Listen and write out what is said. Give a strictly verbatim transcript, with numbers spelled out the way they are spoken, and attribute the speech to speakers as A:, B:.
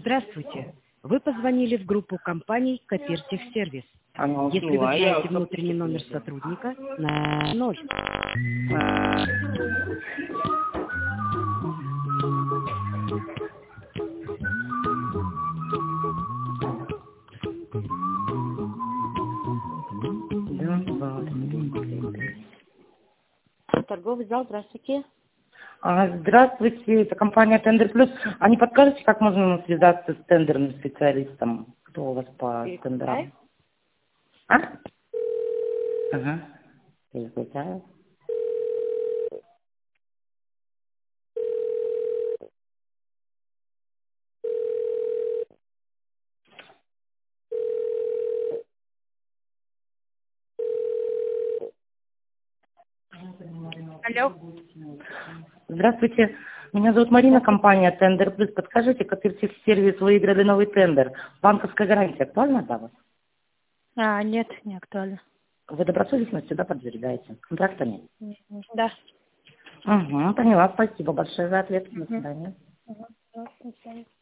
A: Здравствуйте. Вы позвонили в группу компаний Копиртехсервис.
B: Она
A: Если вы
B: уснула, а я
A: знаете внутренний номер сотрудника, на ноль.
C: Торговый зал, здравствуйте.
B: А, Здравствуйте, это компания Тендер Плюс. А не подскажете, как можно связаться с тендерным специалистом? Кто у вас по тендерам? А? Ага. Переключаю.
C: Алло.
B: Здравствуйте, меня зовут Марина, компания Тендер Плюс. Подскажите, Копиртехсервис выиграли новый тендер. Банковская гарантия актуальна для вас?
C: А, нет, не актуально.
B: Вы добросовестно сюда подтверждаете. Контракта нет?
C: Да.
B: Угу, поняла. Спасибо большое за ответ. До
C: Угу.
B: свидания.
C: Угу. До свидания.